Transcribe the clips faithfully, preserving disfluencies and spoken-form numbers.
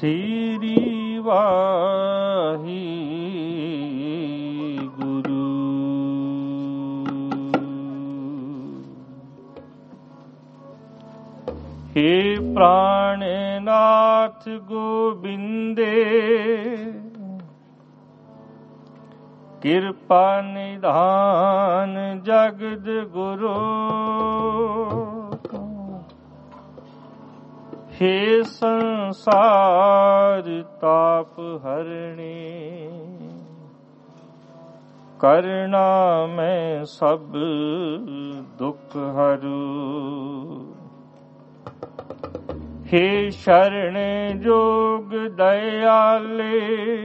ਸ੍ਰੀ ਵਾਹਿਗੁਰੂ। हे प्राणनाथ गोबिंदे, कृपा निधान जगद गुरु। हे संसार ताप हरणे, करना मैं सब दुख हरू। हे शरण जोग दयाले,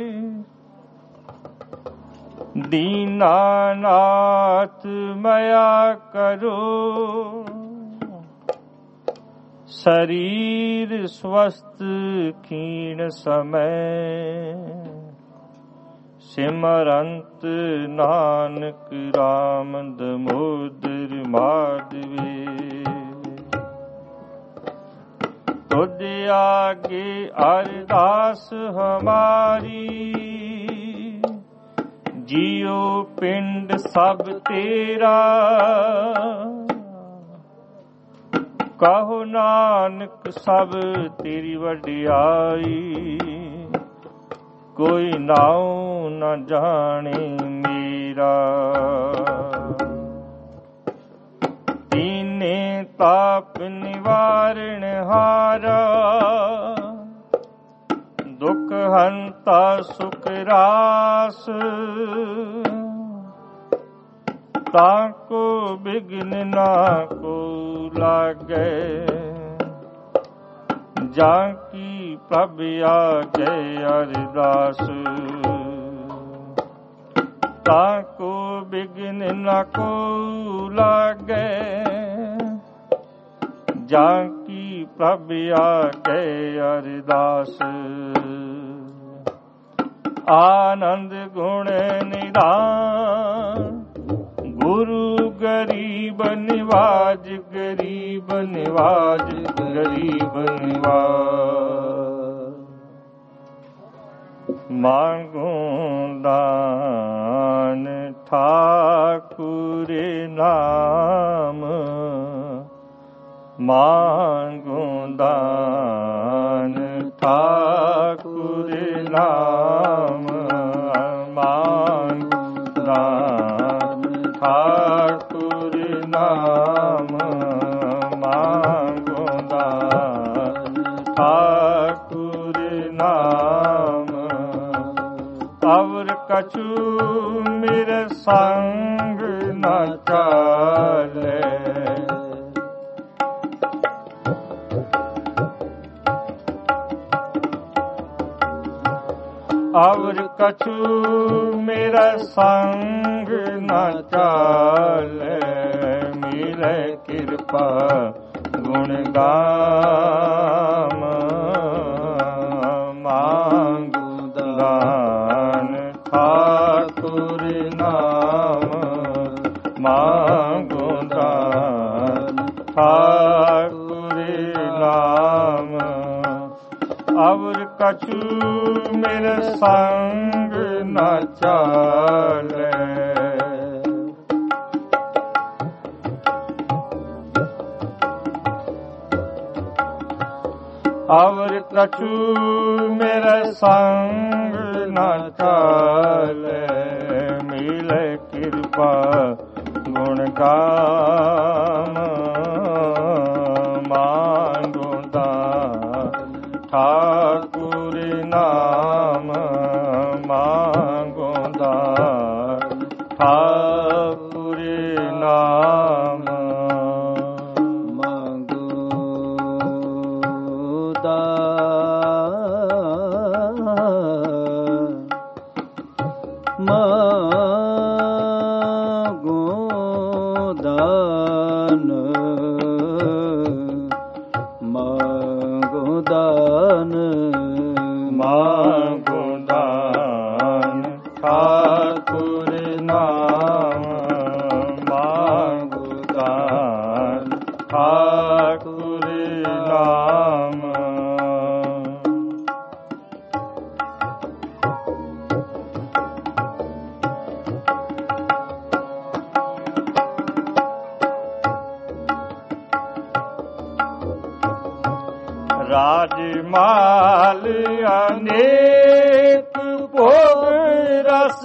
दीनानाथ मया करो। शरीर स्वस्थ क्षीण समय, सिमरंत नानक राम दामोदर माधवे। तुझ आगे अरदास हमारी, जियो पिंड सब तेरा। कहो नानक सब तेरी वडियाई, कोई नाऊ न जाने मेरा। दीने ताप निवारण हारा, दुख हंता सुख रास। ताको बिघ्न ना को लागे, जाकी प्रभ आगे अरदास। ताको बिघ्न न को लागे, जाकी प्रभ आगे अरदास। आनंद गुण निधान, गुरु गरीब निवाज। गरीब निवाज, गरीब निवाज। मांगो दान ठाकुर नाम, मांगो दान ठाकुर नाम। मांगो दान ठाकुर नाम, मांगो दान ठाकुर नाम। और कछु मेरे संग न चाले, और कछु मेरा संग न चाले। मिले कृपा गुण गाम, मांगो दान ठाकुर नाम। मांगो दान ठाकुर नाम। और कछु मेरे संग न चाले। और कछु मेरे संग न चाले। मिले कृपा गुण गाम, मांगो दान ठाकुर नाम। मांगो दान ठाकुर नाम। मांगो दान, मांगो दान। मांगो दान, मांगो दान ठाकुर नाम। मांगो दान ठाकुर नाम। ਮਾਲ ਅਨੇਕ ਭੋਗ ਰਸ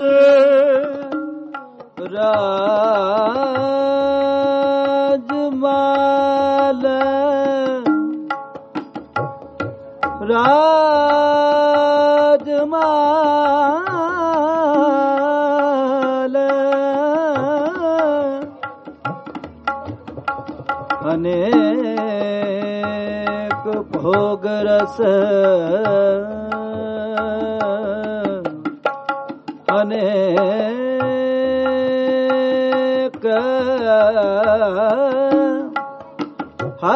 ਰਾਜ ਮਾਲ ਰਾਜ ਮਾਲ ਅਨੇਕ ਭੋਗ ਰਸ ਅਨੇਕ ਹਾ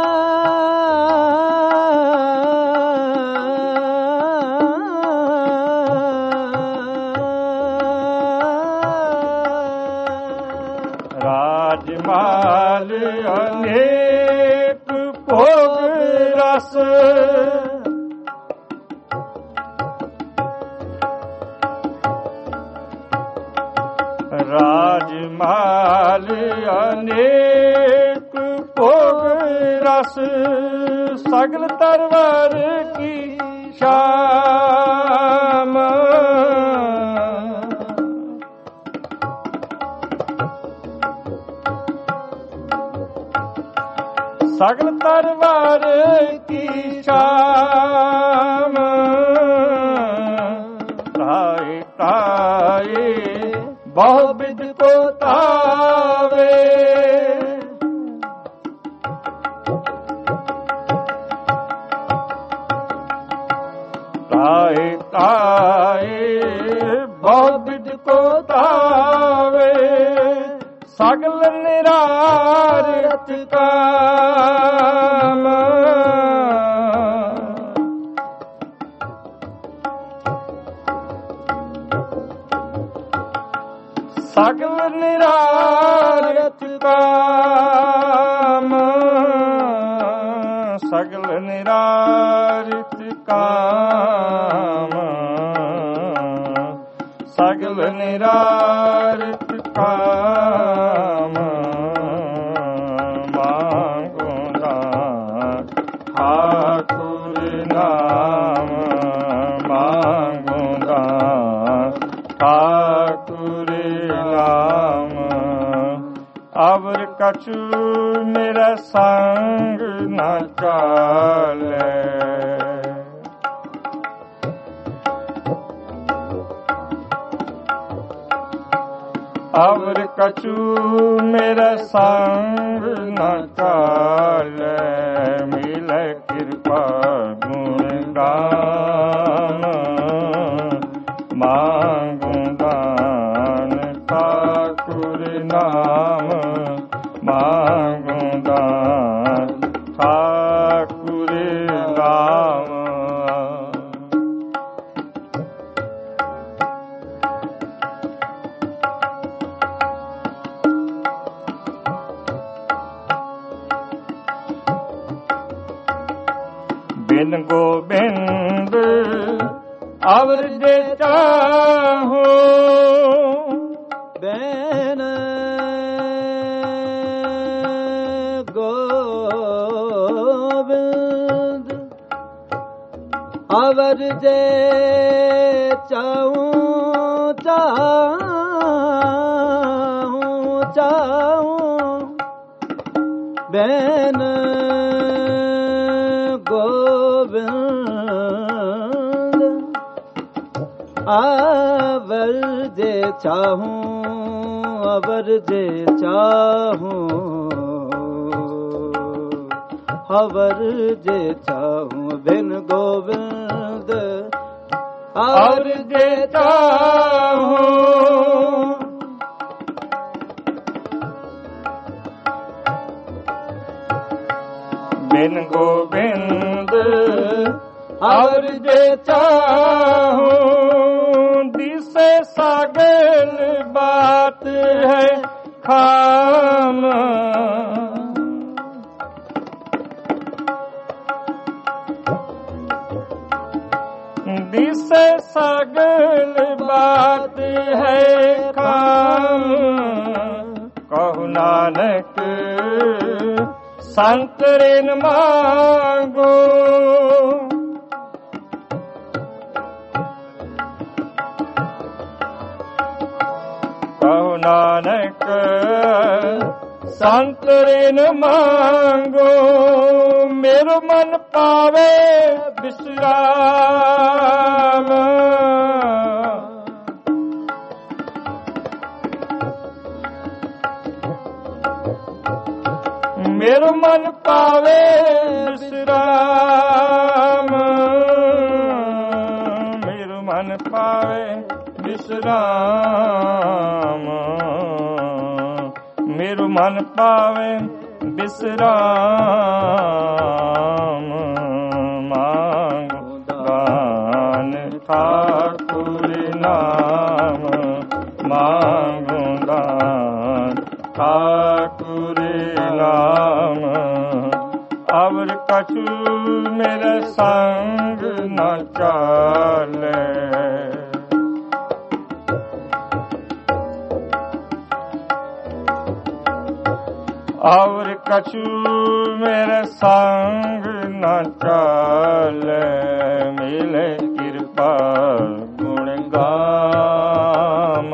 ਰਾਜਮਾਲ ਅਨੇਕ ਭੋਗ ਰਸ ਰਾਜਮਾਲ ਅਨੇਕ ਭੋਗ ਰਸ ਸਗਲ ਤਰਵਰ ਕੀ ਸ਼ਾਮ ਸਗਲ ਤਰਵਰ ਕੀ ਸ਼ਾਮ ਤਾਏ ਤਾਏ ਬਹੁ ਬਿਦ ਕੋ ਤਾਵੇ ਤਾਏ ਤਾਏ ਬਹੁ ਬਿਦ ਕੋ ਤਾਵੇ ਸਗਲ ਨਿਰਾਰਤ ਕਾਮ ਸਗਲ ਨਿਰਾਰਤ ਕਾਮ ਸਗਲ ਨਿਰਾਰਤ ਕਾਮ ਸਗਲ ਨਿਰਾਰਤ ਕਾਮ ਮੰਗੁਨਾ ਠਾਕੁਰ ਨਾਮ ਮੰਗੁਨਾ ਠਾਕੁਰ ਨਾਮ ਅਵਰ ਕਛੂ ਮੇਰਾ ਸੰਗ ਨਾ ਚਾਲੇ ਅਵਰ ਕਛੂ ਮੇਰਾ ਸੰਗ ਨਾ ਚਾਲੇ ਮਿਲੇ ਕਿਰਪਾ ਗੁਣ ਗਾਨ ਮੰਗੂ ਦਾਨ ਠਾਕੁਰ ਨਾਮ ਮੰਗੂ ਦਾਨ ਠਾਕੁਰ ਨਾਮ ਬਿਨ ਗੋਬਿੰਦ ਅਵਰ ਜੇ ਚਾਹੋ ਬੈਨ ਗੋਬਿੰਦ ਅਵਰ ਜੇ ਚਾਹੂੰ ਚਾਹੂੰ ਚਾਹੂੰ ਬੈਨ ਗੋਬਿੰਦ ਅਵਰ ਜੇ ਚਾਹੂੰ ਅਵਰ ਜੇ ਚਾਹੂੰ ਅਵਰ ਜੇ ਚਾਹੂੰ ਬਿਨ ਗੋਬਿੰਦ ਅਵਰ ਜੇ ਚਾਹੂੰ ਬਿਨ ਗੋਬਿੰਦ ਅਵਰ ਜੇ ਚਾਹੂੰ ਦਿਸੇ ਸਾਗਲ ਬਾਤ ਹੈ ਖਾਮ ਦਿਸੇ ਸਾਗਲ ਬਾਤ ਹੈ ਖਾਮ ਕਹੁ ਨਾਨਕ ਸੰਤ ਰਿਨ ਮਾਂਗੋ ਨਾਨਕ ਸੰਤ ਰਿਨ ਮੰਗੋ ਮੇਰੋ ਮਨ ਪਾਵੇ ਬਿਸਰਾਮ। ਮੇਰੋ ਮਨ ਪਾਵੇ ਬਿਸਰਾਮ, ਮੇਰੋ ਮਨ ਪਾਵੇ ਬਿਸਰਾਮ, ਮੇਰੋ ਮਨ ਪਾਵੇ ਬਿਸਰਾਮ। ਮੰਗੋ ਦਾਨ ਠਾਕੁਰ ਨਾਮ, ਮੰਗੋ ਦਾਨ ਠਾਕੁਰ ਨਾਮ। ਅਵਰ ਕਛੂ ਮੇਰੇ ਸੰਗ ਨ ਚਾਲੇ, ਅਵਰ ਕਛੂ ਮੇਰੇ ਸੰਗ ਨ ਚਾਲੇ। ਮਿਲੇ ਕਿਰਪਾ ਗੁਣ ਗਾਮ,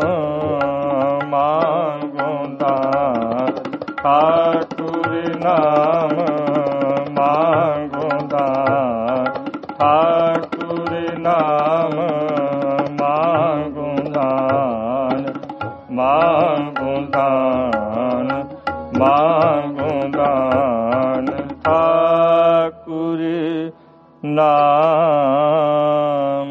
ਮੰਗੋ ਦਾਨ ਠਾਕੁਰ ਨਾਮ, ਮੰਗੋ ਦਾਨ ਠਾਕੁਰ ਨਾਮ। ਮੰਗੋ ਦਾਨ, ਮੰਗੋ ਦਾਨ, ਮੰਗੋ ਦਾਨ ਠਾਕੁਰ ਨਾਮ।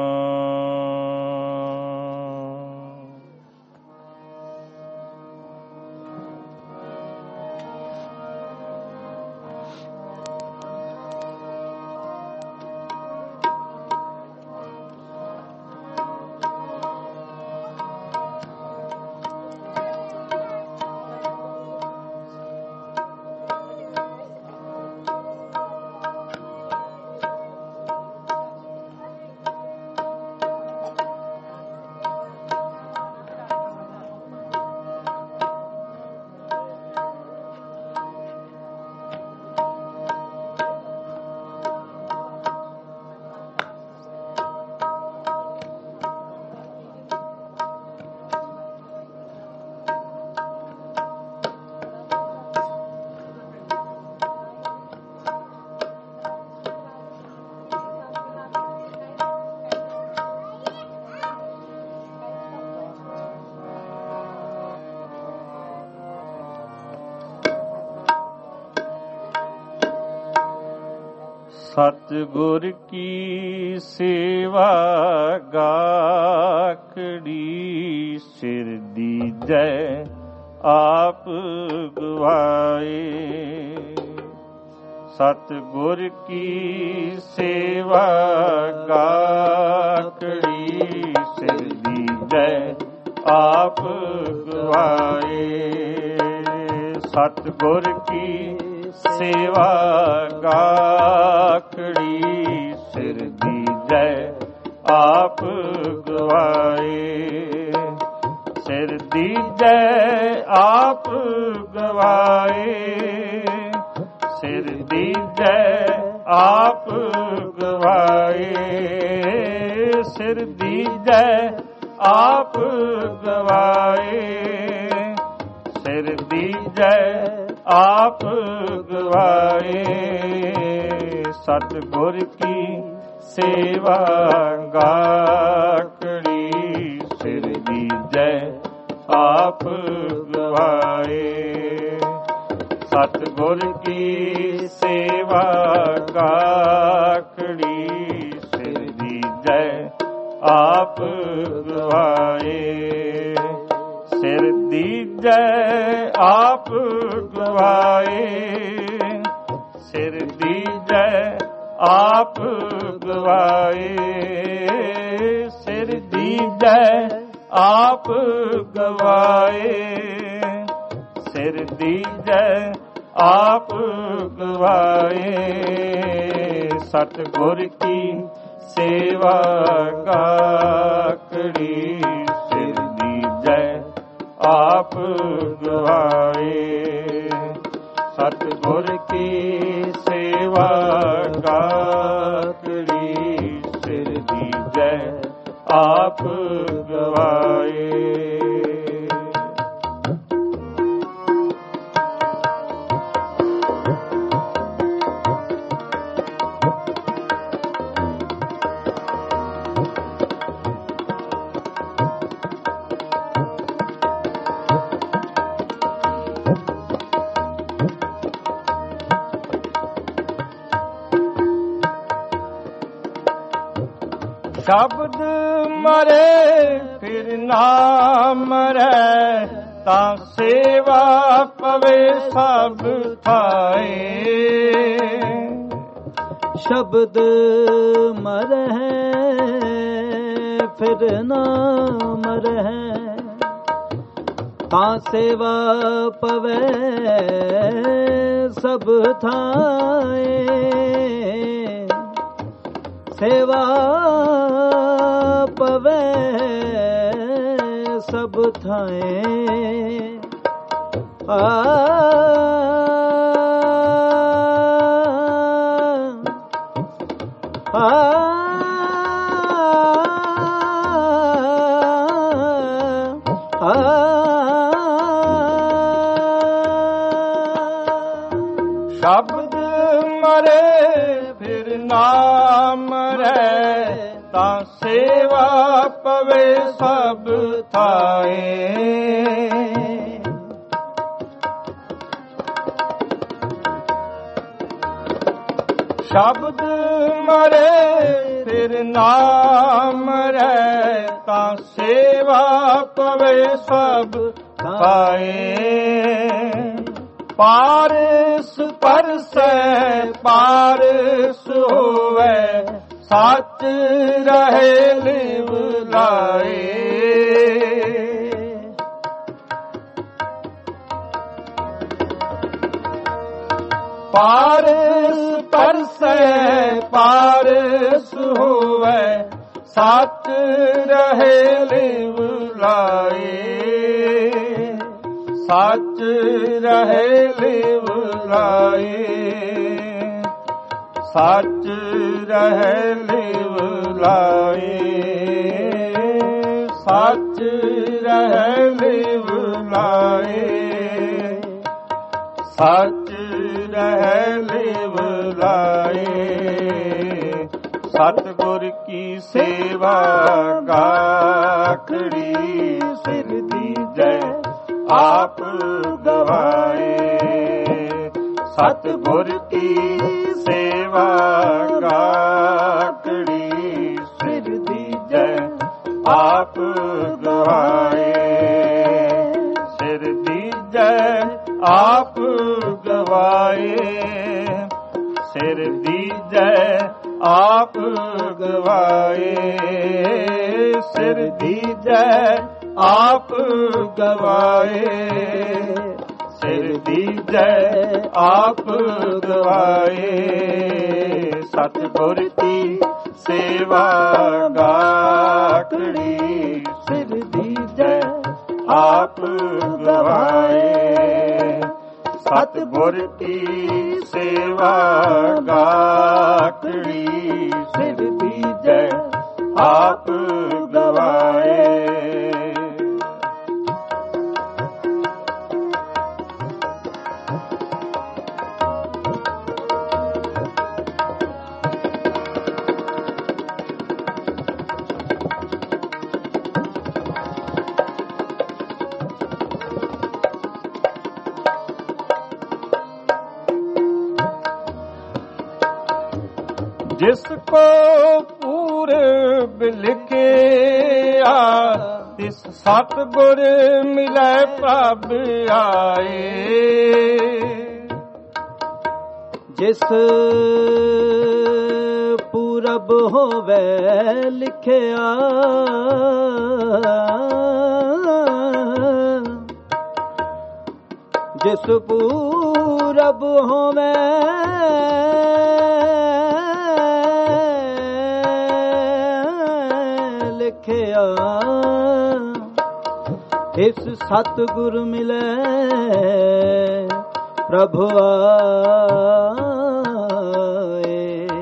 ਸਤਿਗੁਰ ਕੀ ਸੇਵਾ ਗਾਖੜੀ, ਸਿਰ ਦੀਜੈ ਆਪ ਗਵਾਏ। ਸਤਿਗੁਰ ਕੀ ਸੇਵਾ ਗਾਖੜੀ, ਸਿਰ ਦੀਜੈ ਆਪ ਗਵਾਏ। ਸਤਿਗੁਰ ਕੀ ਸੇਵਾ ਗਾਖੜੀ, ਸਿਰ ਦੀਜੈ ਆਪ ਗਵਾਏ। ਸਿਰ ਦੀਜੈ ਆਪ ਗਵਾਏ, ਸਿਰ ਦੀਜੈ ਆਪ ਗਵਾਏ। ਸਿਰ ਦੀਜੈ ਆਪ ਗਵਾਏ, ਸਿਰ ਦੀਜੈ ਆਪ ਗਵਾਏ। ਸਤਿਗੁਰ ਕੀ ਸੇਵਾ ਗਾਖੜੀ, ਸਿਰ ਦੀਜੈ ਆਪ ਗਵਾਏ। ਸਤਿਗੁਰ ਕੀ ਸੇਵਾ ਗਾਖੜੀ, ਸਿਰ ਦੀਜੈ ਆਪ ਗਵਾਏ। ਸਿਰ ਦੀਜੈ ਆਪ ਗਵਾਏ, ਸਿਰ ਦੀਜੈ ਆਪ ਗਵਾਏ। ਸਿਰ ਦੀਜੈ ਆਪ ਗਵਾਏ, ਸਿਰ ਦੀਜੈ ਆਪ ਗਵਾਏ। ਸਤਿਗੁਰ ਕੀ ਸੇਵਾ ਗਾਖੜੀ, ਸਿਰ ਦੀਜੈ ਆਪ ਗਵਾਏ। ਸਤਿਗੁਰ ਕੀ ਸੇਵਾ ਗਾਖੜੀ, ਸਿਰ ਦੀਜੈ ਆਪ ਗਵਾਏ। ਸ਼ਬਦ ਮਰੇ ਫਿਰ ਨਾ ਮਰੈ, ਤਾਂ ਸੇਵਾ ਪਵੇ ਸਭ ਥਾਏ। ਸ਼ਬਦ ਮਰਹਿ ਫਿਰ ਨਾ ਮਰਹਿ, ਤਾਂ ਸੇਵਾ ਪਵੇ ਸਭ ਥਾਏ। ਸੇਵਾ ਪਵੇ ਸਭ ਥਾਏ। ਆ ਸ਼ਬਦ ਮਰੇ ਫਿਰ ਨਾ ਮਰੈ, ਤਾਂ ਸੇਵਾ ਪਵੇ ਸਭ ਥਾਏ। ਸ਼ਬਦ ਮਰੇ ਫਿਰ ਨਾ ਮਰੈ, ਤਾਂ ਸੇਵਾ ਪਵੇ ਸਭ ਥਾਏ। ਪਾਰਸ ਪਰਸੈ ਪਾਰਸ ਹੋਵੈ, ਸੱਚ ਰਹੇ ਲਿਵ ਲਾਏ। ਪਾਰਸ ਪਰਸੈ ਪਾਰਸ ਹੋਵੈ, ਸੱਚ ਰਹੇ ਲਿਵ ਲਾਏ। ਸੱਚ ਰਹੇ ਲਿਵ ਲਾਏ। ਸੱਚ ਰਹੇ ਲਿਵ ਲਾਏ। ਸੱਚ ਰਹੇ ਲਿਵ ਲਾਏ। ਸੱਚ ਰਹਿ ਲਿਵ ਲਾਏ। ਸਤਿਗੁਰ ਕੀ ਸੇਵਾ ਗਾਖੜੀ, ਸਿਰ ਦੀਜੈ ਆਪ ਗਵਾਏ। ਸਤਿਗੁਰ ਕੀ ਸੇਵਾ ਗਾਖੜੀ, ਸਿਰ ਦੀਜੈ ਆਪ ਗਵਾਏ। ਸਿਰ ਦੀਜੈ ਆਪ ਗਵਾਏ। ਸਿਰ ਦੀਜੈ ਆਪ ਗਵਾਏ। ਸਿਰ ਦੀਜੈ ਆਪ ਗਵਾਏ। ਸਿਰ ਦੀਜੈ ਆਪ ਗਵਾਏ। ਸਤਿਗੁਰ ਕੀ ਸੇਵਾ ਗਾਖੜੀ, ਸਿਰ ਦੀਜੈ ਆਪ ਗਵਾਏ। ਸਤਿਗੁਰ ਕੀ ਸੇਵਾ ਗਾਖੜੀ, ਸਿਰ ਦੀਜੈ ਆਪ ਗਵਾਏ। जिस को पूरब लिखिया, तिस सतगुर मिलै प्रभ आए। जिस पूरब होवे लिखिया, जिस पूरब होवे लिखिया, इस सतगुर मिले प्रभु आए।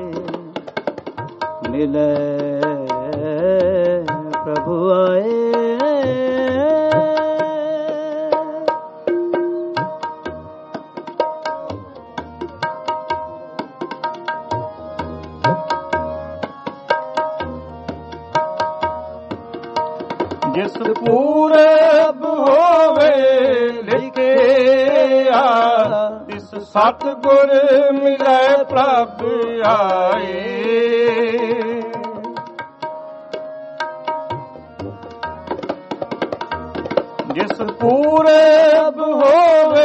मिले प्रभु आए। जिस पूरब होवे लिखिया, तिस सतगुर मिलै प्रभ आए। ਜਿਸ ਪੂਰਬ ਹੋਵੇ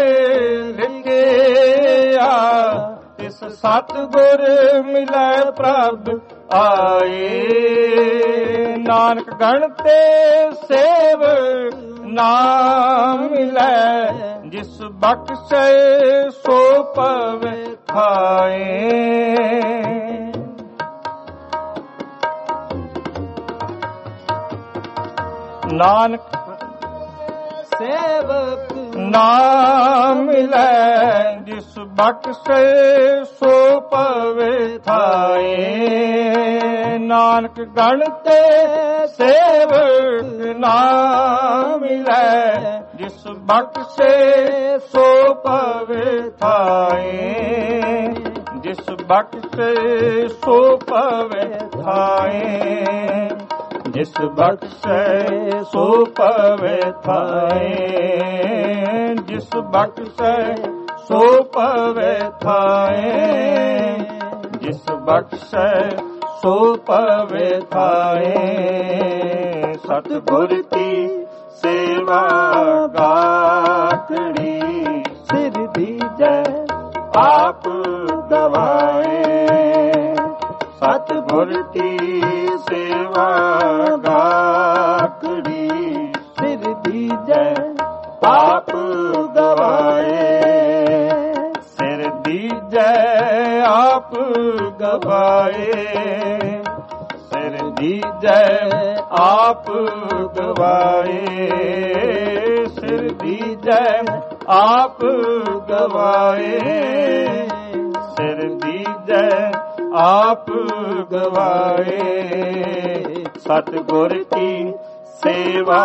ਲਿਖਿਆ ਤਿਸ ਸਤਿਗੁਰ ਮਿਲੈ ਪ੍ਰਭ ਆਏ। ਨਾਨਕ ਗਣ ਤੇ ਸੇਵ ਨਾਮ ਮਿਲੈ ਜਿਸ ਬਖਸ਼ੈ ਸੋ ਪਵੈ ਖਾਏ। ਨਾਨਕ ਸੇਵਕ ਨਾਮ ਮਿਲੈ ਜਿਸ ਬਖਸ਼ੈ ਸੋ ਪਵੈ ਥਾਏ। ਨਾਨਕ ਗਣ ਤੇ ਸੇਵਕ ਨਾਮ ਮਿਲੈ ਜਿਸ ਬਖਸ਼ੈ ਸੋ ਪਵੈ ਥਾਏ। ਜਿਸ ਬਖਸ਼ੈ ਸੋ ਪਵੈ ਥਾਏ। ਜਿਸ ਬਖਸ਼ੈ ਸੋ ਪਵੈ ਥਾਏ। ਜਿਸ ਬਖਸ਼ੈ ਸੋ ਪਵੈ ਥਾਏ। ਜਿਸ ਬਖਸ਼ੈ ਸੋ ਪਵੈ ਥਾਏ। ਸਤਿਗੁਰ ਕੀ ਸੇਵਾ ਗਾਖੜੀ ਸਿਰ ਦੀਜੈ ਆਪ ਗਵਾਏ। ਸਤਿਗੁਰ ਕੀ ਸੇਵਾ ਗਾਖੜੀ ਸਿਰ ਦੀਜੈ ਆਪ ਗਵਾਏ। ਸਿਰ ਦੀਜੈ ਆਪ ਗਵਾਏ। ਸਿਰ ਦੀਜੈ ਆਪ ਗਵਾਏ। ਸਿਰ ਦੀਜੈ ਆਪ ਗਵਾਏ। ਸਿਰ ਦੀਜੈ ਆਪ ਗਵਾਏ। ਸਤਿਗੁਰ ਕੀ ਸੇਵਾ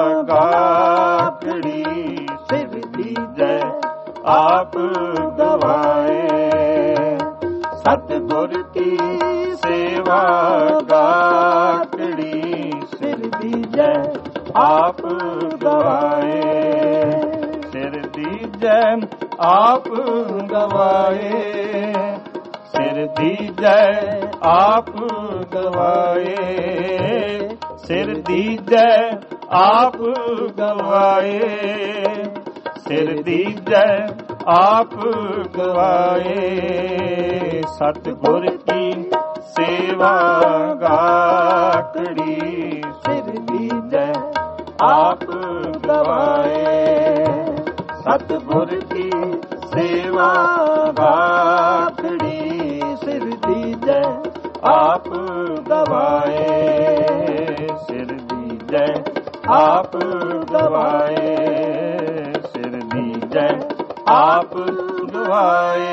ਗਾਖੜੀ ਸਿਰ ਦੀਜੈ ਆਪ ਗਵਾਏ। ਸਤਿਗੁਰ ਕੀ ਸੇਵਾ ਗਾਖੜੀ ਸਿਰ ਦੀਜੈ ਆਪ ਗਵਾਏ। ਸਿਰ ਦੀਜੈ ਆਪ ਗਵਾਏ। ਸਿਰ ਦੀਜੈ ਆਪ ਗਵਾਏ। ਸਿਰ ਦੀਜੈ ਆਪ ਗਵਾਏ। ਸਿਰ ਦੀਜੈ ਆਪ ਗਵਾਏ। ਸਤਿਗੁਰ ਕੀ ਸੇਵਾ ਗਾਖੜੀ ਸਿਰ ਦੀਜੈ ਆਪ ਗਵਾਏ। ਸਤਿਗੁਰ ਕੀ ਸੇਵਾ ਗਾਖੜੀ ਸਿਰ ਦੀਜੈ ਆਪ ਗਵਾਏ। ਸਿਰ ਦੀਜੈ ਆਪ ਗਵਾਏ। ਸਿਰ ਦੀਜੈ ਆਪ ਗਵਾਏ।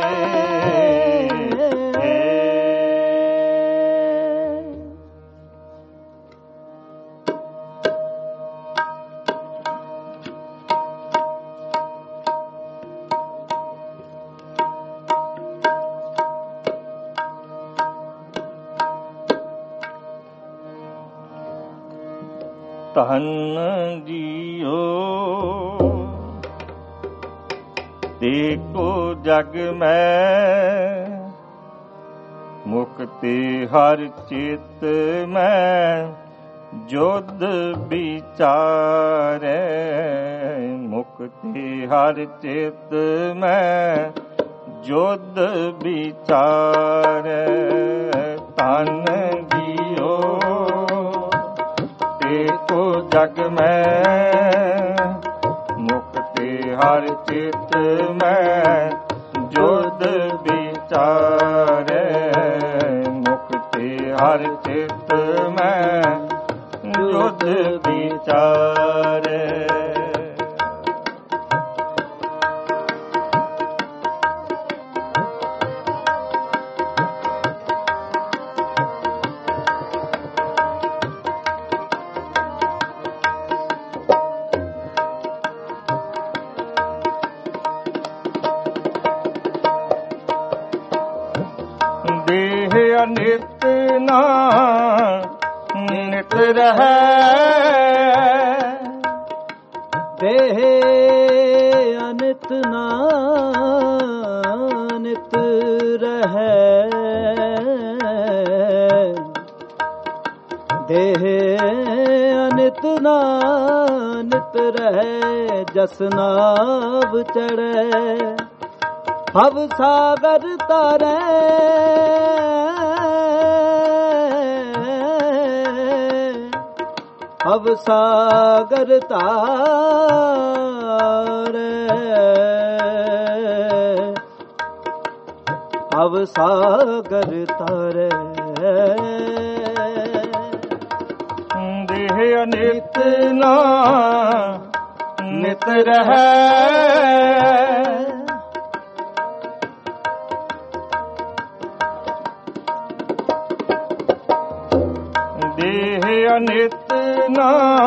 ਧੰਨ ਜੀਓ ਦੇਖੋ ਜਗ ਮੈਂ ਮੁਕਤੀ ਹਰ ਚਿਤ ਮੈਂ ਜੁਧ ਵਿਚਾਰੈ। ਮੁਕਤੀ ਹਰ ਚਿਤ ਮੈਂ ਜੁਧ ਵਿਚਾਰੈ। ਧੰਨ ਜੀਓ ਦੇਖੋ ਜਗ ਮੈਂ ਮੁਕਤੀ ਹਰ ਚਿਤ ਮੈਂ ਜੁਧ ਵਿਚਾਰੈ। ਮੁਕਤੀ ਹਰ ਚਿਤ ਮੈਂ ਜੁਧ ਵਿਚਾਰੈ। ਦੇਹ ਅਨਿਤ ਨਾ ਨਿਤ ਰਹੈ। ਦੇਹ ਅਨਿਤ ਨਾ ਨਿਤ ਰਹੈ। ਦੇਹ ਅਨਿਤ ਨਾ ਨਿਤ ਰਹਿ ਜਸ ਨਾਵ ਚੜੈ ਭਵ ਸਾਗਰ ਤਾਰੈ ਭਵ ਸਾਗਰ ਤਾਰੈ ਭਵ ਸਾਗਰ ਤਾਰੈ ਦੇਹ ਅਨਿਤ ਨਾ ਨਿਤ ਰਹੈ ਦੇਹ ਅਨਿਤ ਨਾ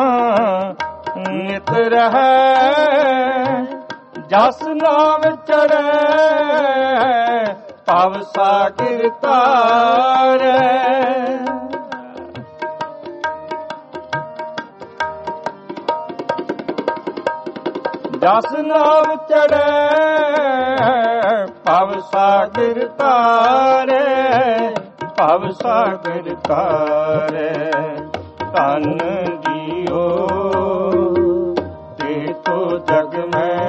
ਨਿਤ ਰਹੈ ਜਸ ਨਾਮ ਚੜੈ ਭਵ ਸਾਗਰ ਤਾਰੈ ਜਸ ਨਾਮ ਚੜੈ ਭਵ ਸਾਗਰ ਤਾਰੈ ਭਵ ਸਾਗਰ ਤਾਰੈ ਧਨ ਜੀਓ ਤੇ ਤੋ ਜਗ ਮੈਂ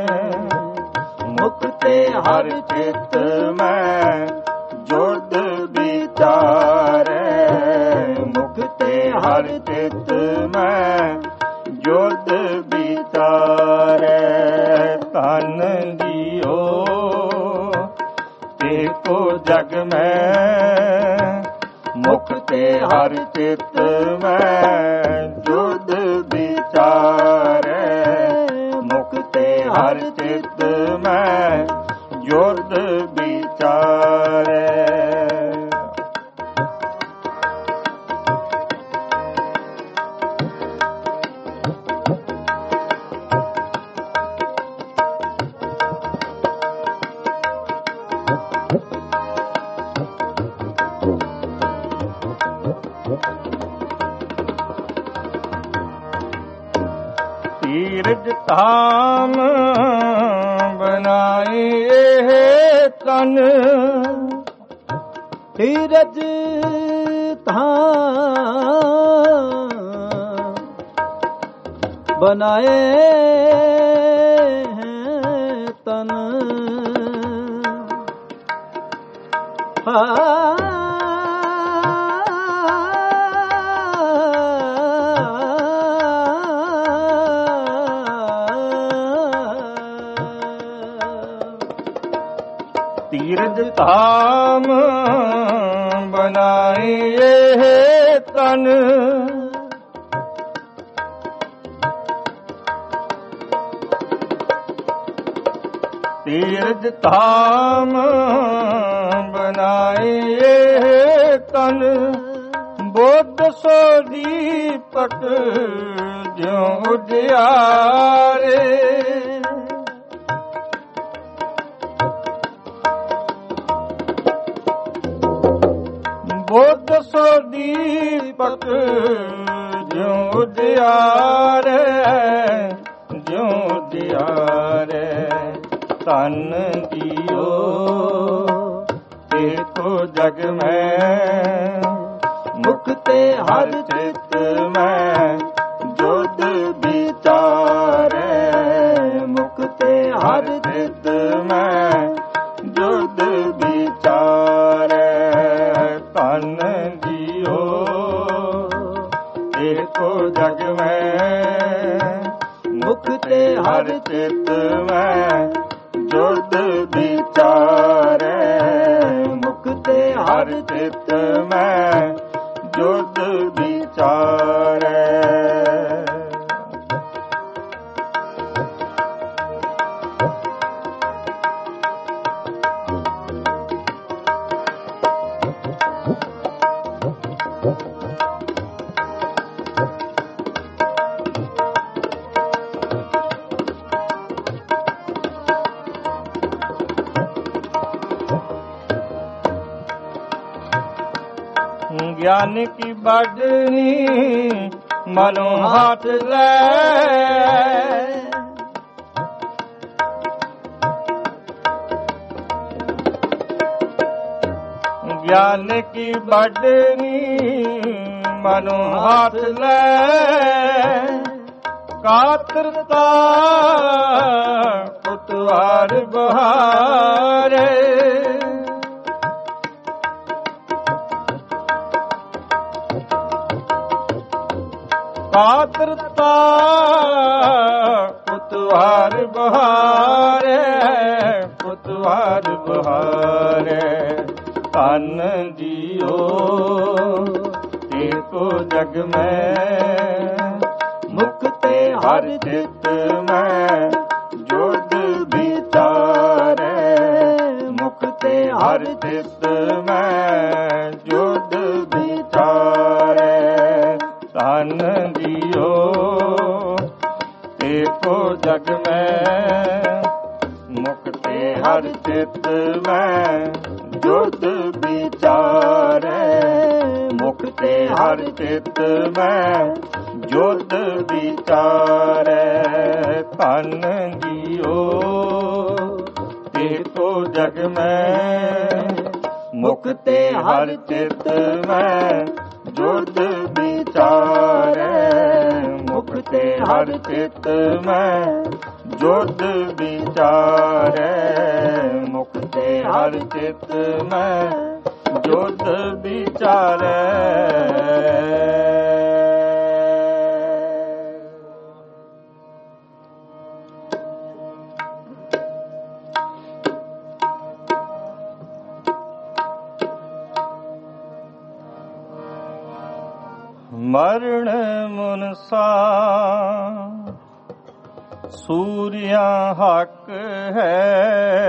ਮੁਕਤੇ ਹਰ ਚਿਤ ਮੈਂ ਜੁਦ ਵਿਚਾਰੈ ਮੁਕਤੇ ਹਰ ਚਿਤ ਮੈਂ ਜੁਦ ਵਿਚਾਰੈ ਧਨ ਜੀਓ ਤੇ ਕੋ ਜਗ ਮੈਂ ਮੁਕਤੇ ਹਰ ਚਿਤ ਮੈਂ ਜੁਦ ਵਿਚਾਰੈ ਮੁਕਤੇ ਹਰ ਚਿਤ ਮੈਂ ਜੁਦ ਵਿਚਾਰੈ ਤੀਰਜ ਧਾਮ ਬਣਾਏ ਇਹ ਤਨ ਤੀਰਜ ਧਾਮ ਬਣਾਏ ਹੈ ਤਨ ਤੀਰਜ ਧਾਮ ਬਣਾਏ ਇਹ ਤਨ ਤੀਰਜ ਧਾਮ ਬਣਾਏ ਇਹ ਤਨ ਬੁੱਧ ਸੋ ਦੀਪਕ ਜਿਉ ਉਜਿਆਰੇ ਬੁੱਧ ਸੋ ਦੀਪਕ ਜਿਉ ਉਜਿਆਰੇ ਜਿਉ ਉਜਿਆਰੇ ਧਨ ਜੀਓ ਦੇਖੋ ਜਗ ਮੈਂ ਮੁਕਤੇ ਹਰ ਚਿਤ ਮੈਂ ਜੁਦ ਵਿਚਾਰੈ ਮੁਕਤੇ ਹਰ ਚਿਤ ਮੈਂ ਜੁਦ ਵਿਚਾਰੈ ਧਨ ਜੀਓ ਦੇਖੋ ਜਗ ਮੈਂ ਮੁਕਤੇ ਹਰ ਚਿਤ ਮੈਂ ਜੁਦ ਵਿਚਾਰੈ ਮੁਕਤੇ ਹਰ ਚਿਤ ਮੈਂ ਜੁਦ ਵਿਚਾਰੈ ਗਿਆਨ ਕੀ ਬਾਡਨੀ ਮਨੋਂ ਹੱਥ ਲੈ ਗਿਆਨ ਕੀ ਬਾਡਨੀ ਮਨੁ ਹੱਥ ਲੈ ਕਾਤਰਤਾ ਉਤਵਾਰ ਬਹਾਰੇ ਕਾਤਰਤਾ ਉਤਵਾਰ ਬਹਾਰੇ ਉਤਵਾਰ ਬਹਾਰੇ ਧਨ ਜੀਓ ਏਕੋ ਜਗ ਮੈਂ ਮੁਕਤੇ ਹਰ ਚਿਤ ਮੈਂ ਜੋਦ ਵਿਚਾਰੇ ਮੁਕਤੇ ਹਰ ਚਿਤ ਮੈਂ ਜੋਦ ਵਿਚਾਰੇ ਧਨ ਜੀਓ ਏਕੋ ਜਗ ਮੈਂ ਮੁਕਤੇ ਹਰ ਚਿਤ ਮੈਂ ਜੋਦ ਵਿਚਾਰੇ ਮੁਕਤੇ ਹਰ ਚਿਤ ਮੈਂ ਜੋਦ ਵਿਚਾਰੇ ਧਨ ਜੀਓ ਏਕੋ ਜਗ ਮੈਂ ਮੁਕਤੇ ਹਰ ਚਿਤ ਮੈਂ ਜੋਦ ਵਿਚਾਰੇ ਮੁਕਤੇ ਹਰ ਚਿਤ ਮੈਂ ਜੋਦ ਵਿਚਾਰੇ ਮੁਕਤੇ ਹਰ ਚਿਤ ਮੈਂ ਜੋਦ ਵਿਚਾਰੇ ਮਰਨ ਮੁਨਸਾ ਸੂਰਿਆ ਹੱਕ ਹੈ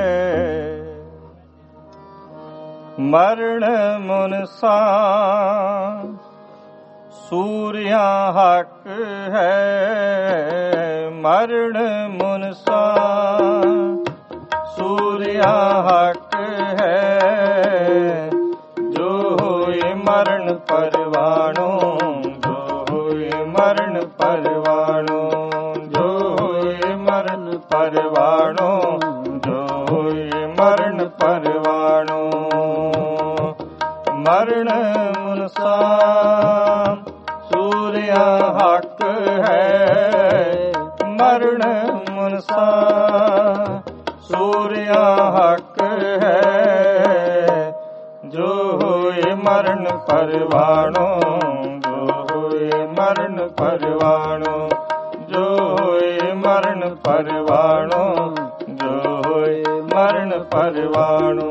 ਮਰਨ ਮੁਨਸਾ ਸੂਰਿਆ ਹੱਕ ਹੈ ਮਰਨ ਮੁਨਸਾ ਸੂਰਿਆ ਹੱਕ ਹੈ ਜੋ ਹੋਏ ਮਰਨ ਪਰਵਾਣੋ ਜੋ ਹੋਏ ਮਰਨ ਪਰਵਾਣੋ ਜੋ ਹੋਏ ਮਰਨ ਪਰਵਾਣੋ ਜੋ ਹੋਏ ਮਰਨ ਪਰਵਾਣੋ ਮਰਨ ਮੁਨਸਾ ਸੂਰਿਆ ਹੱਕ ਹੈ ਮਰਨ ਮੁਨਸਾ ਸੂਰਿਆ ਹੱਕ ਹੈ ਜੋ ਹੋਏ ਮਰਨ ਪਰਵਾਣੋ ਜੋ ਹੋਏ ਮਰਨ ਪਰਵਾਣੋ ਜੋ ਹੋਏ ਮਰਨ ਪਰਵਾਣੋ ਜੋ ਹੋਏ ਮਰਨ ਪਰਵਾਣੋ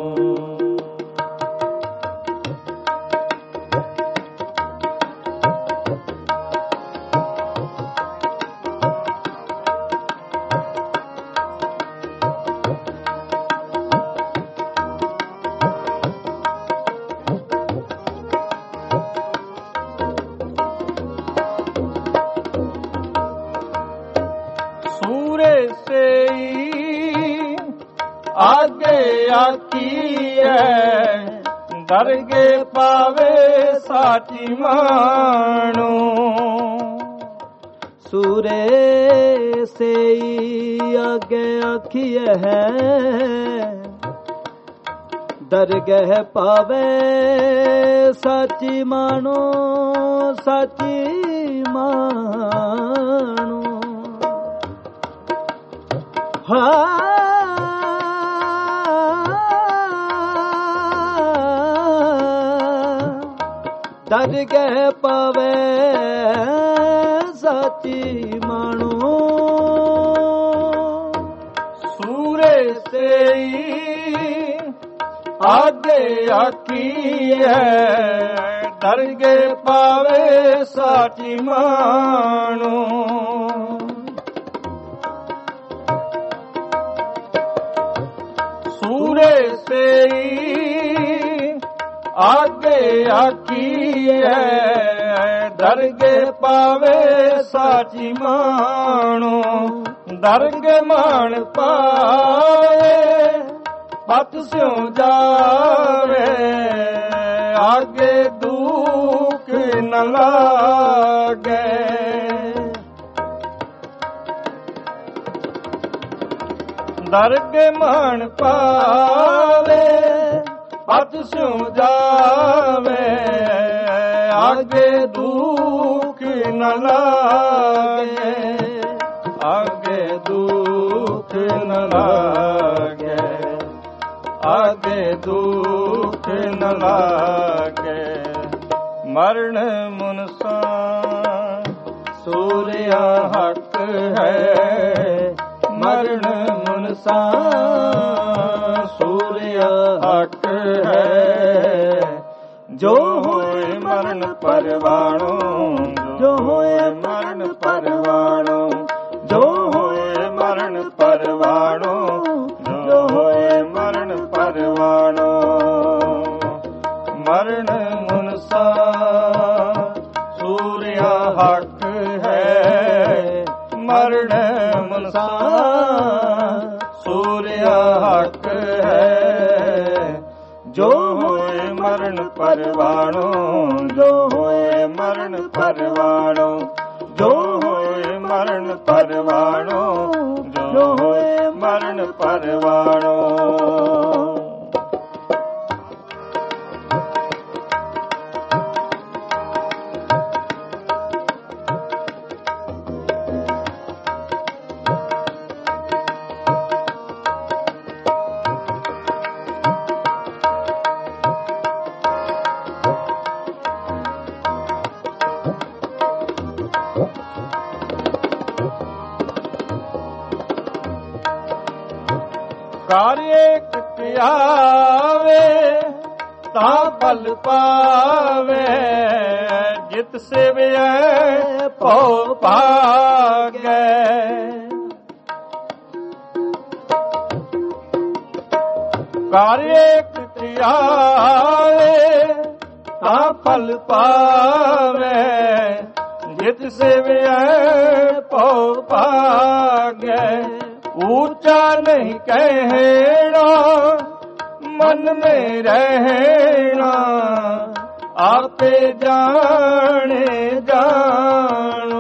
ਆਗੇ ਆਖੀਐ ਦਰਗੇ ਪਾਵੇ ਸਾਚੀ ਮਾਣੋ ਸੂਰੇ ਸੇਈ ਆਗੇ ਆਖੀਐ ਦਰਗਹਿ ਪਾਵੇ ਸਾਚੀ ਮਾਣੋ ਸਾਚੀ ਮਾਣੋ ਹਾਂ ਦਰਗਹਿ ਪਾਵੇ ਸਾਚੀ ਮਾਣੋ ਸੂਰੇ ਸੇਈ ਆਗੇ ਆਖੀਐ ਦਰਗਹਿ ਪਾਵੇ ਸਾਚੀ ਮਾਣੋ ਸੂਰੇ ਸੇਈ ਆਗੇ ਆਖੀਐ ਦਰਗਹਿ ਪਾਵੇ ਸਾਚੀ ਮਾਣੋ ਦਰਗਹਿ ਮਾਣ ਪਾਵੇ ਪਤ ਸਿਉ ਜਾਵੇ ਆਗੇ ਦੁਖ ਨ ਲਾਗੇ ਦਰਗਹਿ ਮਾਣ ਪਾਵੇ ਪਤ ਸਿਉ ਜਾਵੇ आगे दुख न लागे, आगे दुख न लागे, आगे दुख न लागे। मरण मुनसा सूर्या हक है, मरण मुनसा सूर्या हक है। जो होए मरण परवाणो, जो होए मरण परवाणो, जो होए मरण परवाणो, जो होए मरण परवाणो। मरण मुनसा सूर्या हक है, मरण मुनसा सूर्या हक है। जो होए मरण परवाणो, जो होए मरण परवाणो, जो होए मरण परवाणो, जो होए मरण परवाणो। कार्य कियावे ता फल पावे, जित सेवै पौ पागे। कार्य कियावे ता फल पावे, जित सेवै पौ पागे। ऊंचा नहीं कहना, मन में रहना, आपे जाने जानो।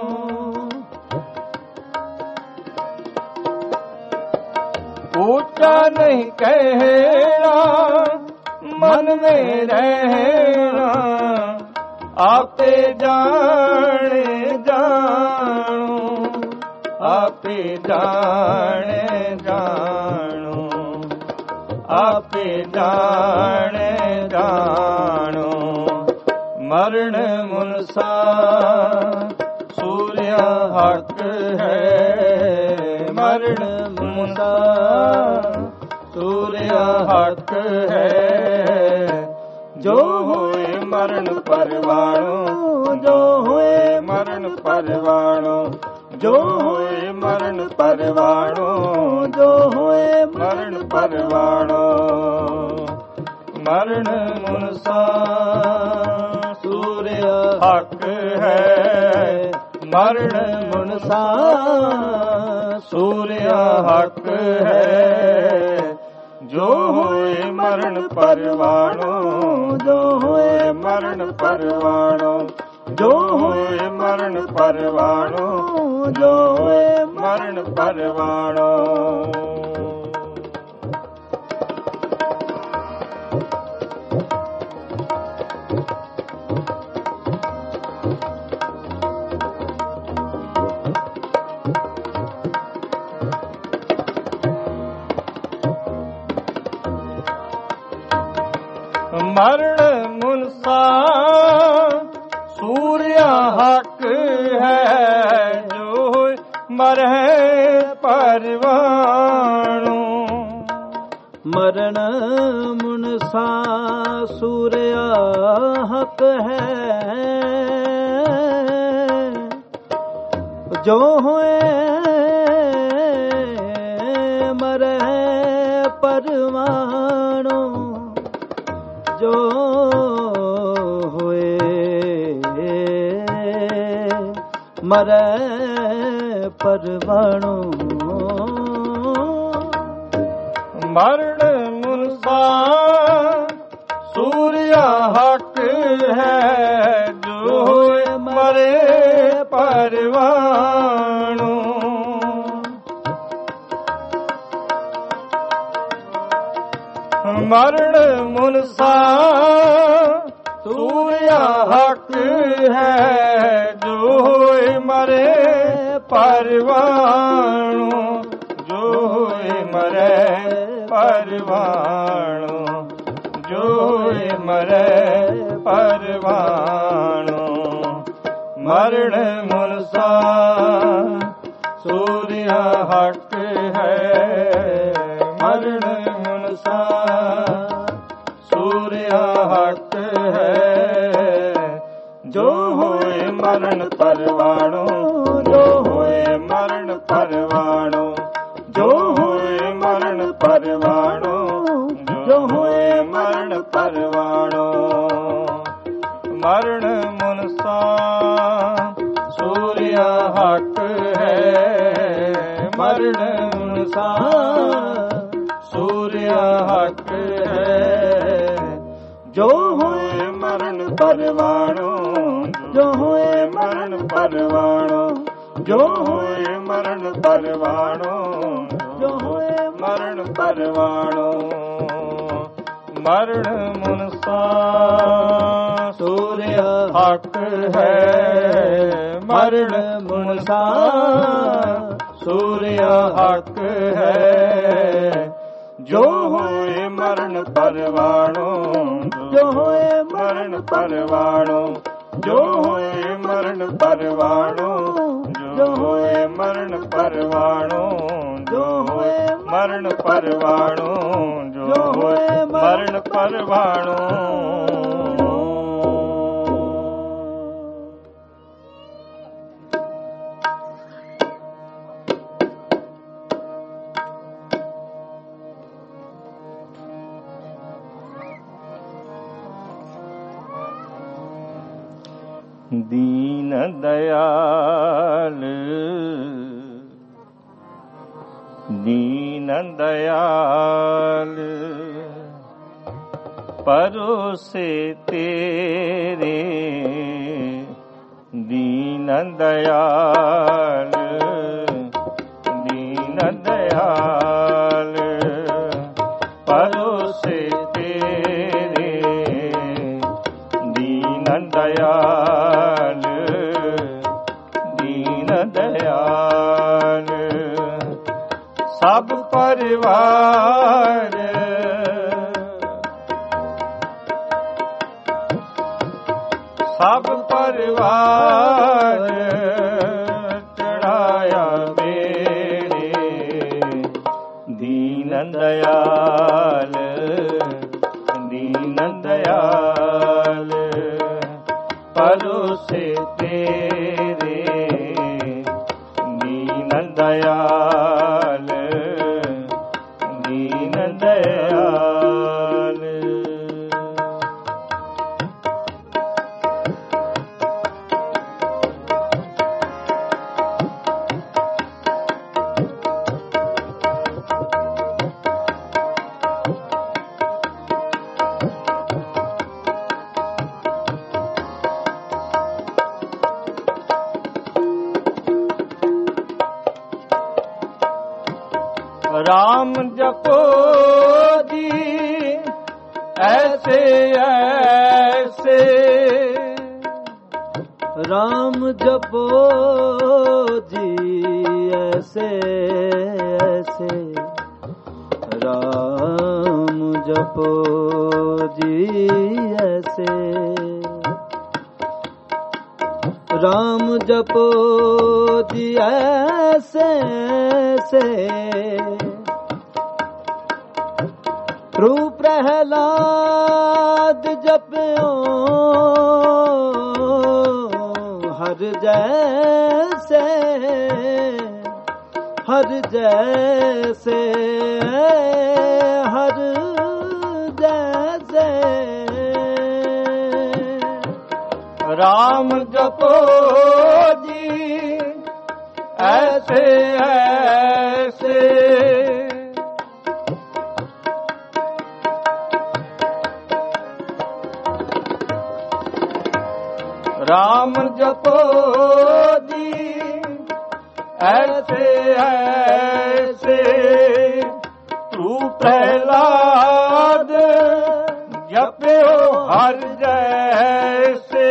ऊंचा नहीं कहना, मन में रहना, आपे जाने जानो। आपे जाने जानो, आपे जाने जानो। मरण मुनसा सूर्या हक है, मरण मुनसा सूर्या हक है। जो होए मरण परवाणो, जो होए मरण परवाणो, जो होए मरण परवाणो, जो होए मरण परवाणो। मरण मुनसा सूर्य हक है, मरण मुनसा सूर्य हक है। जो होए मरण परवाणो, जो होए मरण परवाणो, जो होए मरण परवाणो, जो होए मरण परवाणो। मरण मुनसा सूर्या हक है, जो मरहे परवाणो। मरण मुनसा सूर्या हक है, जो होए मरहे परवाणो। जो होए मरे परवाणो। मरण मुनसा सूर्या हक है, जो होए मरे परवाणो। मरण मुनसा सूर्य हक है जो होए मरे परवाणु, जो होए मरे परवाणु, जो होए मरे परवाणु। मरण मुनसा सूर्य हक है, मरण मुनसा सूर्य हक है। जो होए मरण परवाणु, जो होए मरण परवाणु, जो होए मरण परवाणु, जो होए मरण परवाणु। मरण मुनसा सूर्य हक है, मरण मुनसा सूर्य हक है। जो होए मरण परवाणु, जो होए मरण परवाणु, जो होए मरण परवाणु, जो होए मरण परवाणु। मरण मुनसा सूर्य हक है, मरण मुनसा सूर्य हक है। जो होए मरण परवाणु, जो होए मरण परवाणु, जो होए मरण परवाणु, जो होए मरण परवाणु, जो होए मरण परवाणु, जो होए मरण परवाणु। दीन दयाल, दीन दयाल परोसे तेरे, दीन दयाल, दीन दयाल परोसे तेरे, दीन दयाल, दीन दयाल। सब परिवार सब परिवार चढ़ाया बेड़े, दीन दयाल, दीन दयाल परोसे तेरे, दीन दयाल, दीन दयाल। राम जपो जी ऐसे ऐसे, राम जपो जी ऐसे ऐसे, राम जपो जी ऐसे, राम जपो जी ऐसे ऐसे। ध्रुव प्रहलाद जप्यो हर जैसे, हर जैसे, हर जैसे। राम जपो जी ऐसे ऐसे, राम जपो जी ऐसे ऐसे। तू प्रहलाद जप ਜਪਿਓ ਹਰ ਜੈਸੇ।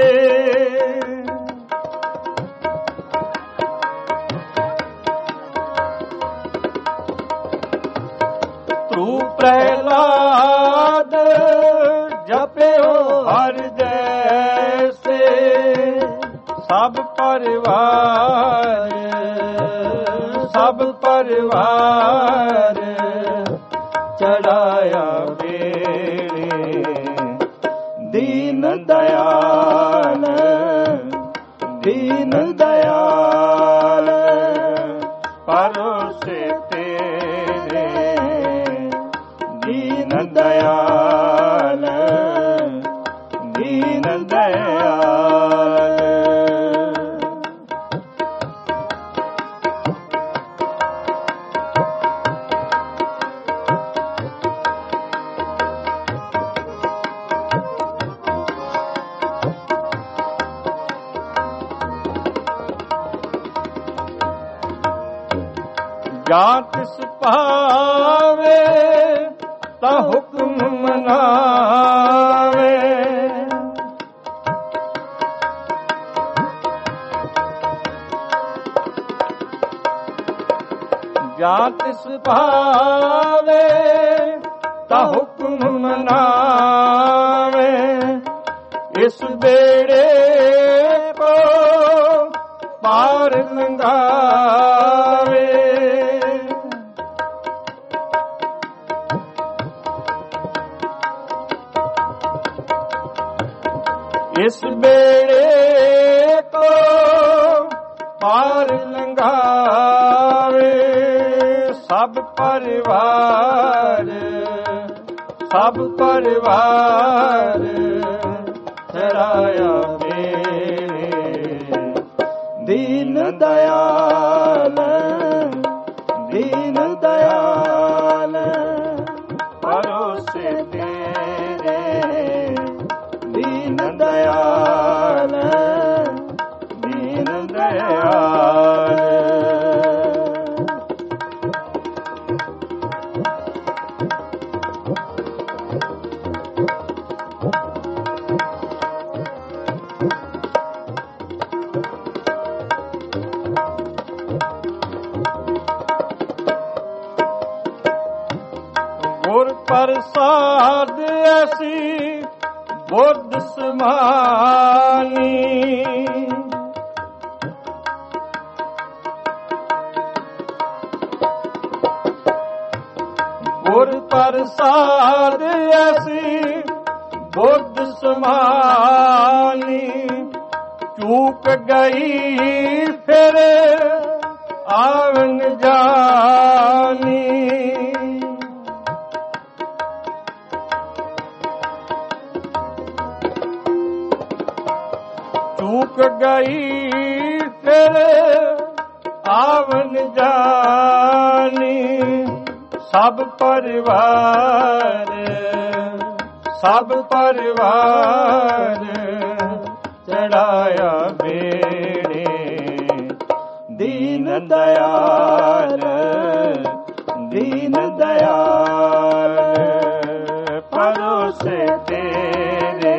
ਧਰੂ ਪ੍ਰਹਿਲਾਦ ਜਪਿਓ ਹਰ ਜੈਸੇ। ਸਭ ਪਰਿਵਾਰ ਸਭ ਪਰਿਵਾਰ ਚੜਾਇਆ ਬੇੜੇ। ਦੀਨ ਦਇਆਲ ਦੀਨ ਦਇਆਲ ਪਰੋਸੇ ਤੇਰੇ। ਦੀਨ ਦਇਆਲ ਦੀਨ ਦਇਆਲ। ਜਾਂ ਤਿਸ ਭਾਵੇ ਤਾਂ ਹੁਕਮ ਮਨਾਵੇ। ਜਾਂ ਤਿਸ ਭਾਵੇ ਤਾਂ ਹੁਕਮ ਮਨਾਵੇ। ਇਸ ਬੇੜੇ ਕੋ ਪਾਰ ਲੰਘਾਵੇ। ਇਸ ਬੇੜੇ ਕੋ ਪਾਰ ਲੰਘਾਵੇ। ਸਭ ਪਰਿਵਾਰ ਸਭ ਪਰਿਵਾਰ ਚੜਾਇਆ ਬੇੜੇ। ਦੀਨ ਦਇਆਲ ਦੀਨ ਦਇਆਲ ਪਰੋਸੇ ਤੇਰੇ। ਦੀਨ ਦਇਆਲ ਦੀਨ ਦਇਆਲ। ਗੁਰ ਪ੍ਰਸਾਦ ਐਸੀ ਬੁੱਧ ਸਮਾਨੀ। ਗੁਰ ਪ੍ਰਸਾਦ ਐਸੀ ਬੁੱਧ ਸਮਾਨੀ। ਚੂਕ ਗਈ ਫਿਰ ਆਵਨ ਜਾਨੀ। ਚੂਕ ਗਈ ਫਿਰ ਆਵਨ ਜਾਨੀ। ਸਭ ਪਰਿਵਾਰ ਸਭ ਪਰਿਵਾਰ ਚੜਾਇਆ ਬੇੜੇ। ਦੀਨ ਦਇਆਲ ਦੀਨ ਦਇਆਲ ਪਰੋਸੇ ਤੇਰੇ।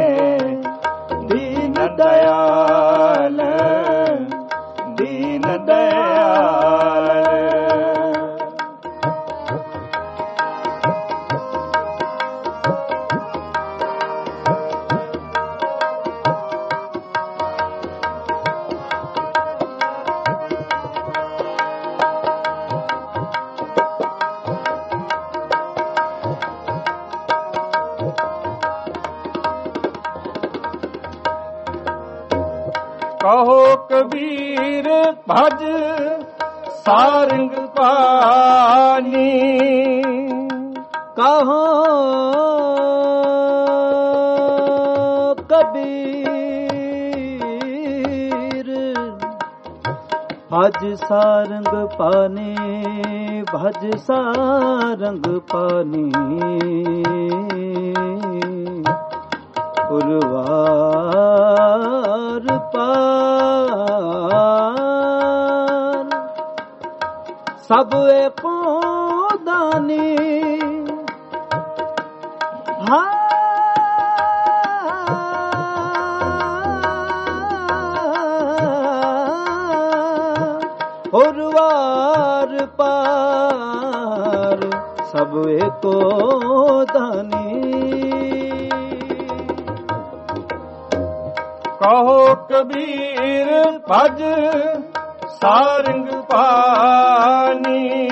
ਦੀਨ ਦਇਆਲ ਦੀਨ ਦਇਆਲ। ਕਹੋ ਕਬੀਰ ਭਜ ਸਾਰੰਗ ਪਾਨੀ। ਕਹੋ ਕਬੀਰ ਭਜ ਸਾਰੰਗ ਪਾਨੀ। ਭਜ ਸਾਰੰਗ ਪਾਨੀ। ਪੁਰਵਾਰ ਪਾਰ ਸਭ ਏਕੋ ਦਾਨੀ। ਹਾਂ ਸਭ ਏਕੋ ਦਾਨੀ। ਕਹੋ ਕਬੀਰ ਭਜ ਸਾਰੰਗ ਪਾਨੀ।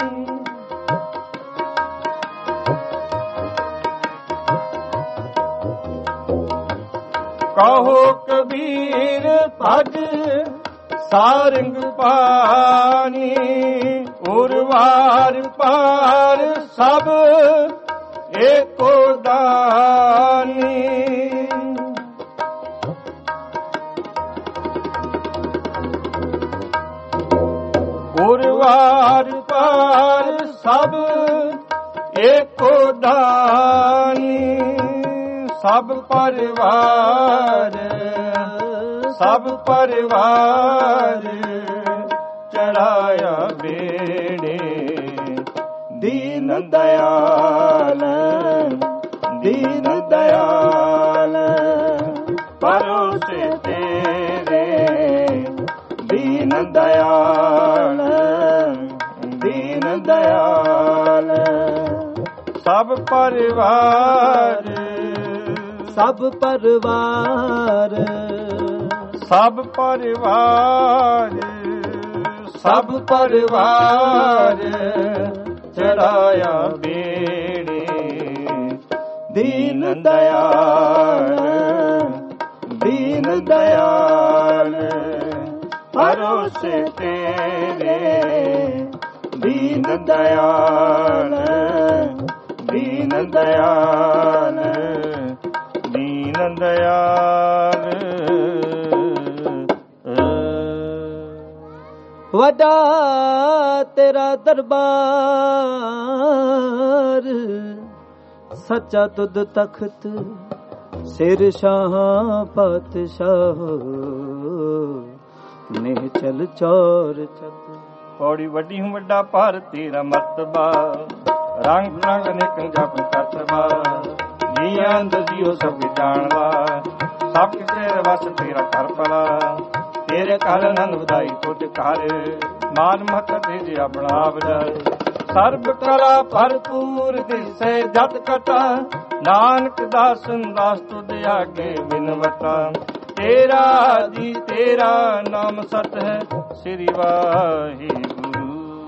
ਕਹੋ ਕਬੀਰ ਭਜ ਸਾਰੰਗ ਪਾਨੀ। ਉਰਵਾਰ ਪਾਰ ਸਭ ਏਕੋ ਦਾਨੀ। ਉਰਵਾਰ ਪਾਰ ਸਭ ਏਕੋ ਦਾਨੀ। ਸਭ ਪਰਿਵਾਰ ਸਭ ਪਰਿਵਾਰ ਚੜਾਇਆ ਬੇੜੇ। ਦੀਨ ਦਇਆਲ ਦੀਨ ਦਇਆਲ ਪਰੋਸੇ ਤੇਰੇ। ਦੀਨ ਦਇਆਲ ਦੀਨ ਦਇਆਲ ਸਭ ਪਰਿਵਾਰ ਸਭ ਪਰਿਵਾਰ ਸਭ ਪਰਿਵਾਰ ਸਭ ਪਰਿਵਾਰ ਚੜਾਇਆ ਬੇੜੇ। ਦੀਨ ਦਇਆਲ ਦੀਨ ਦਇਆਲ ਪਰੋਸੇ ਤੇਰੇ। ਦੀਨ ਦਇਆਲ ਦੀਨ ਦਇਆਲ ਦੀਨ ਦਇਆਲ। ਵੱਡਾ ਤੇਰਾ ਦਰਬਾਰ ਸੱਚਾ ਤੁਧ ਤਖਤ ਸਿਰ ਸ਼ਾਹ ਪਾਤਸ਼ਾਹ ਨੇਹ ਚਲ ਚੌਰ ਚਤ। ਪੌੜੀ ਵੱਡੀ ਹੂੰ ਵੱਡਾ ਭਾਰ ਤੇਰਾ ਮਰਤਬਾ। ਰੰਗ ਰੰਗ ਨਿਕ ਜਪ ਕਰਤਬਾ। ਜੀਆਂ ਦਜੀਓ ਸਭ ਜਾਣਵਾ। ਸਭ ਤੇਰੇ ਵਸ ਤੇਰਾ ਘਰ ਭਲਾ। ਤੇਰੇ ਘਰ ਆਨੰਦ ਵਧਾਈ ਤੁਧ ਘਰ। ਮਾਨ ਮਹਤ ਤੇ ਜੇ ਆਪਣਾ ਬਜਾਏ। ਸਰਬ ਕਲਾ ਭਰਪੂਰ ਦਿਸੈ ਜਤ ਕਟਾ। ਨਾਨਕ ਦਾਸਨ ਦਾਸ ਤੁਧ ਆਗੇ ਬਿਨਵਤਾ। ਤੇਰਾ ਜੀ ਤੇਰਾ ਨਾਮ ਸਤ ਹੈ ਸ੍ਰੀ ਵਾਹਿਗੁਰੂ।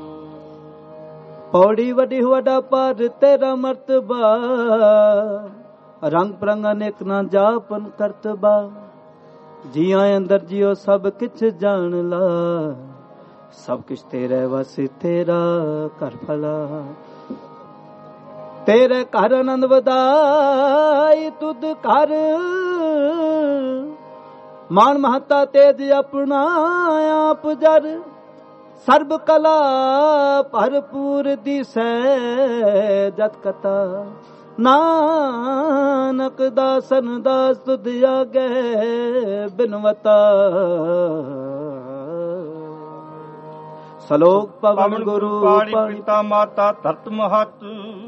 ਪੌੜੀ ਵੱਡੀ ਵੱਡਾ ਪਰ ਤੇਰਾ ਮਰਤਬਾ। ਰੰਗ ਪ੍ਰੰਗ ਅਨੇਕ ਨਾ ਜਾਪਨ ਕਰਤਬਾ। ਜੀਆਂ ਅੰਦਰ ਜਿਉ ਸਭ ਕਿਛ ਜਾਣ ਲਾ। ਸਭ ਕਿਛ ਤੇਰੇ ਵਸ ਤੇਰਾ ਘਰ ਭਲਾ। ਤੇਰੇ ਘਰ ਆਨੰਦ ਵਧਾਈ ਤੁਧ ਘਰ। ਮਾਨ ਮਹਤਾ ਤੇਜ ਆਪਣਾ ਆਪ ਜਰ। ਸਰਬ ਕਲਾ ਭਰਪੂਰ ਦਿਸੈ ਜਤ ਕਤਾ। ਨਾਨਕ ਦਾਸਨ ਦਾਸ ਤੁਧ ਆਗੇ ਬਿਨਵਤਾ। ਸਲੋਕ ਪਵਨ ਗੁਰੂ ਪਾਣੀ ਪਿਤਾ ਮਾਤਾ ਧਰਤ ਮਹਤ।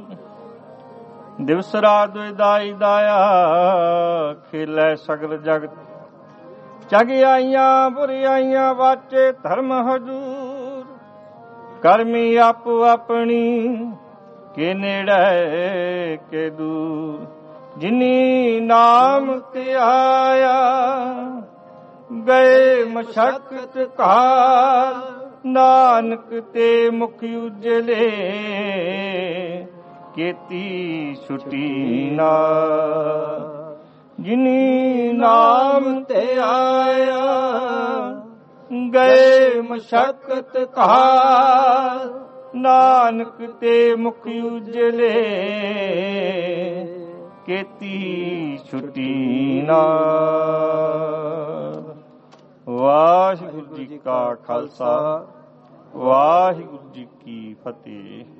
ਦਿਵਸ ਰਾਤ ਵਿਦਾਈ ਦਾਇਆ। ਖੇਲੇ ਸਗਲ ਜਗਤ ਜਗ ਆਈਆਂ ਬੁਰੀਆਈਆਂ ਵਾਚੇ ਧਰਮ ਹਜੂਰ। ਕਰਮੀ ਆਪੋ ਆਪਣੀ ਕੇ ਨੇੜੇ ਕੇ ਦੂਰ। ਜਿਨੀ ਨਾਮ ਤੇ ਆਇਆ ਗਏ ਮਸ਼ਕਤ ਘਾਰ। ਨਾਨਕ ਤੇ ਮੁਖ ਉਜਲੇ ਕੀਤੀ ਛੁਟੀ ਨਾ। ਜਿਨੀ ਨਾਮ ਤੇ ਆਇਆ ਗਏ ਮਸ਼ਕਤ ਘਾਰ। ਨਾਨਕ ਤੇ ਮੁਖ ਉਜਲੇ ਕੀਤੀ ਛੁਟੀ ਨਾ। ਵਾਹਿਗੁਰੂ ਜੀ ਕਾ ਖਾਲਸਾ ਵਾਹਿਗੁਰੂ ਜੀ ਕੀ ਫਤਿਹ।